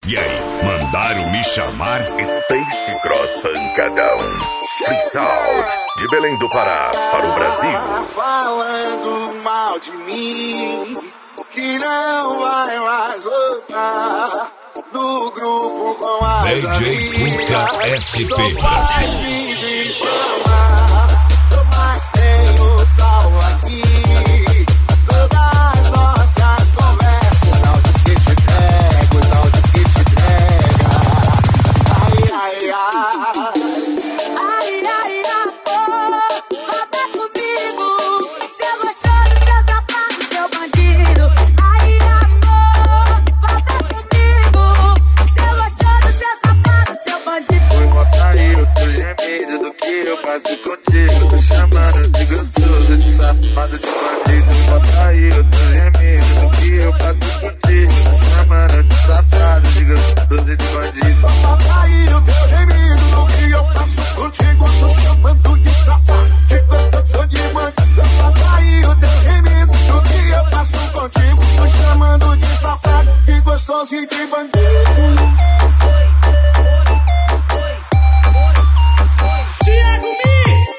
E aí, mandaram me chamar? Space Cross Pancadão. Freestyle de Belém do Pará para o Brasil. Falando mal de mim, que não vai mais voltar no grupo com as DJ Cuca SP Brasil. Me difamar, mas tenho sal aqui. Todas nossas conversas, áudios que te pego, os áudios que te entrega. Ai, ai, ai. Ai, ai, amor, volta comigo. Seu gostoso, seu safado, seu bandido. Ai, amor, volta comigo. Seu gostoso, seu safado, seu bandido. Foi contar aí o teu gemido do que eu passo contigo. Tô chamando de gostoso, de safado, de bandido. Conta aí o teu gemido do que eu passo contigo. Tô chamando de safado, de gostoso, de bandido. Conta aí o teu gemido do que eu passo contigo. Tô chamando de safado, de gostoso, de bandido. Conta aí o teu gemido do que eu passo contigo. Tô chamando de safado, de gostoso, de bandido. Thiago Miss,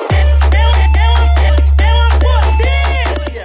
é uma potência.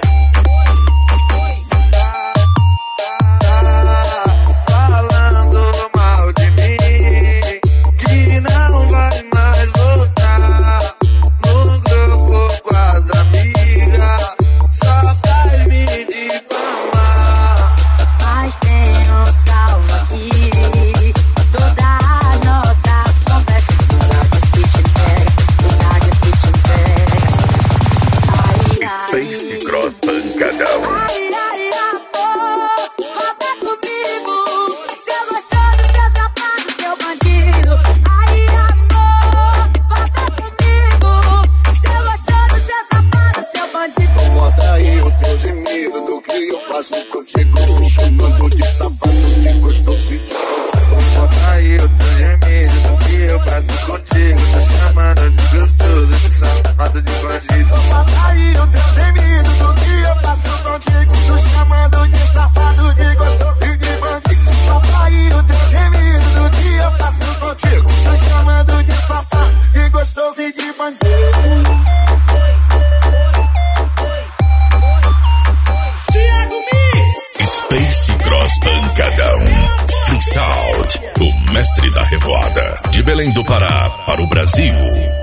Falando mal de mim, que não vai mais voltar no grupo com as amigas, só faz me difamar. Mas tenho sal aqui. Todas as nossas conversas, os áudios que te pegam, os áudios que te pegam. Ai, Space ai. Cross Pancadão. Ai, ai, amor, volta comigo. Seu gostoso, seu safado, seu bandido. Ai, amor, volta comigo. Seu gostoso, seu safado, seu bandido. Bota aí o teu gemido do que eu faço contigo. Me chamando de safado, de gostoso e de bandido. Bota aí o teu gemido do que eu faço contigo. Tô chamando de gostoso, de safado, de bandido. Bota aí o teu gemido do que eu faço contigo. Tô chamando de safado, de gostoso e de bandido. Bota aí o teu gemido do que eu faço contigo. Tô chamando de safado, de gostoso e de bandido. Thiago Miss, Space Cross Pancadão. Free Sound, o mestre da revoada. De Belém do Pará para o Brasil.